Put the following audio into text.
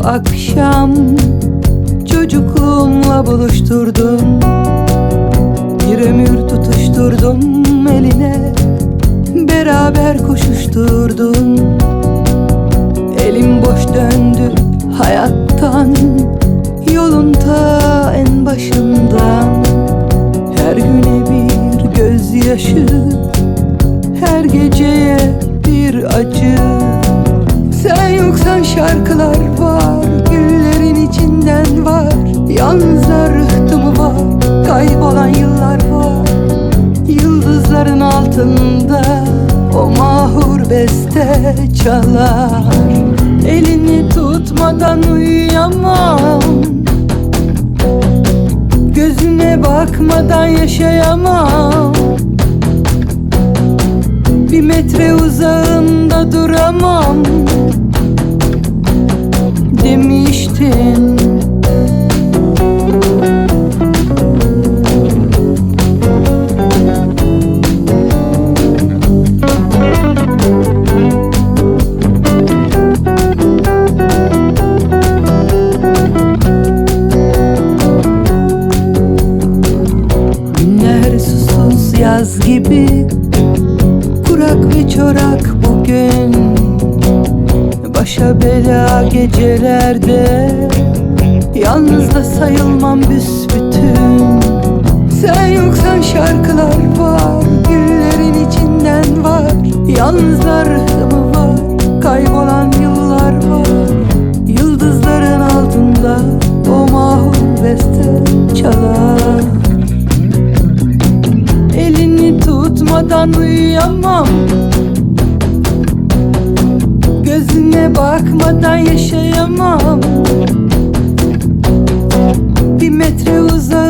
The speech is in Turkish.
akşam çocukluğumla buluşturdum. Bir ömür tutuşturdum eline, beraber koşuşturdum. Elim boş döndü hayattan, yolun ta en başından. Her güne bir gözyaşı, her geceye bir acı. Sen yoksan şarkılar var, güllerin içinden var. Yalnızlar rıhtımı var, kaybolan yıllar var. Yıldızların altında o mahur beste çalar. Elini tutmadan uyuyamam, gözüne bakmadan yaşayamam. Bir metre uzağında duramam demiştin. Günler susuz yaz gibi, kurak ve çorak bugün. Başa bela gecelerde, yalnız da sayılmam büsbütün. Sen yoksan şarkılar var, güllerin içinden var. Yalnızlar rıhtımı var, kaybolan yıllar var. Yıldızların altında o mahur beste çalar. Elini tutmadan uyuyamam, gözüne bakmadan yaşayamam. Bir metre uzak